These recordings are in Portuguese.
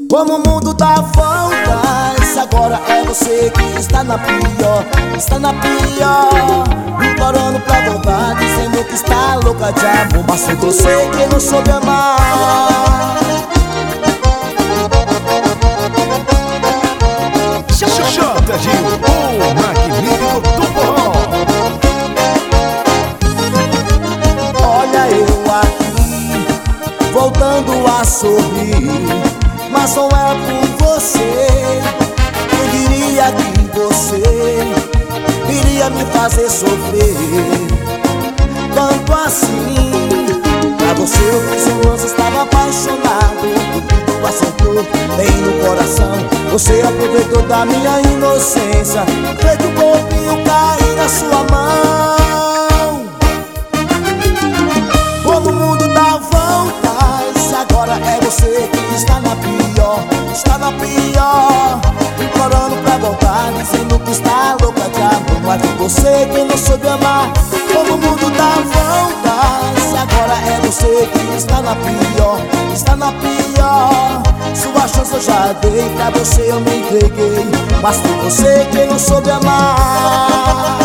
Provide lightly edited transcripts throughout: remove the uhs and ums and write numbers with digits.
Como o mundo dá voltas, agora é você que está na pior. Está na pior, implorando pra voltar, dizendo que está louca de amor. Mas foi você que não soube amar. J. Gil, o magnífico do forró. Olha eu aqui, voltando a sorrir, mas não é por você. Quem diria que você iria me fazer sofrer tanto assim? Pra você eu fiz um lance, estava apaixonado. Tudo acertou bem no coração. Você aproveitou da minha inocência, feito um corpinho cair na sua mão. Como o mundo dá voltas, agora é você que está na pior. Está na pior, implorando pra voltar, dizendo que está louca de amor. Mas foi você que não soube amar. Como o mundo dá voltas, agora é você que está na pior. Está na pior, sua chance eu já dei, pra você eu me entreguei. Mas foi você que não soube amar.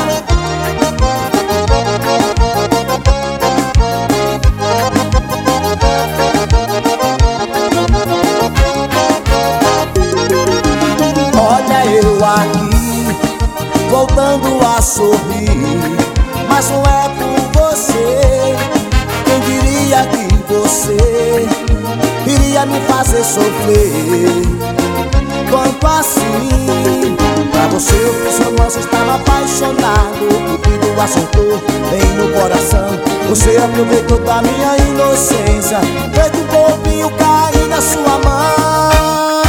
Olha eu aqui, voltando a sorrir, mas não é por você. Quem diria que você iria me fazer sofrer tanto assim? Pra você eu fiz romance, estava apaixonado. Tudo acertou bem no coração. Você aproveitou da minha inocência, feito um corpinho cair na sua mão.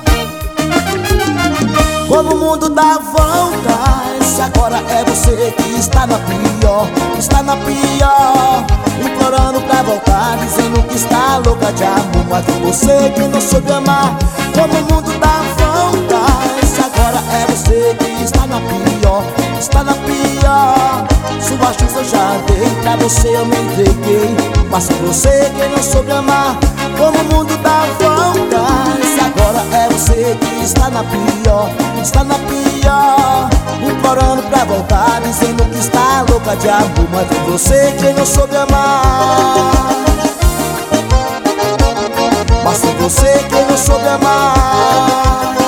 Como o mundo dá voltas, agora é você que está na pior. Está na pior, implorando pra voltar, dizendo que está louca de amor. Mas foi você que não soube amar. Como o mundo dá voltas, agora é você que está na pior. Está na pior, sua chance eu já dei, pra você eu me entreguei. Mas foi você que não soube amar. Como o mundo dá voltas, agora é você que está na pior. Está na pior, implorando pra voltar, dizendo que está louca de amor. Mas foi você que não soube amar. Mas foi você que não soube amar.